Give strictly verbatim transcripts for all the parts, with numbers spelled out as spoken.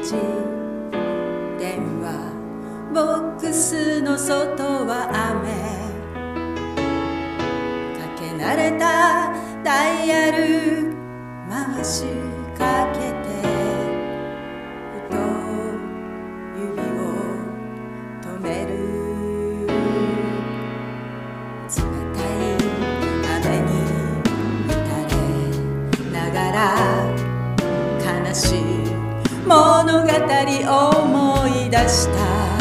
じ電話ボックスの外は雨かけ慣れたダイヤル回しかけてふと指を止める冷たい雨に打たれながら悲しい物語思い出した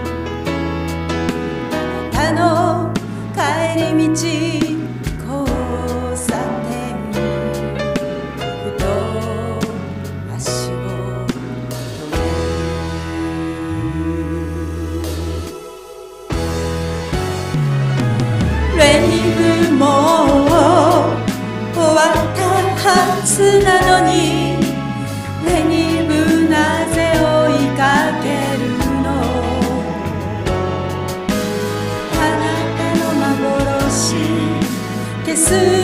あなたの帰り道交差点ふと足を止めるレイブも終わったはずなのにレニブなぜ追いかけるのあなたの幻消す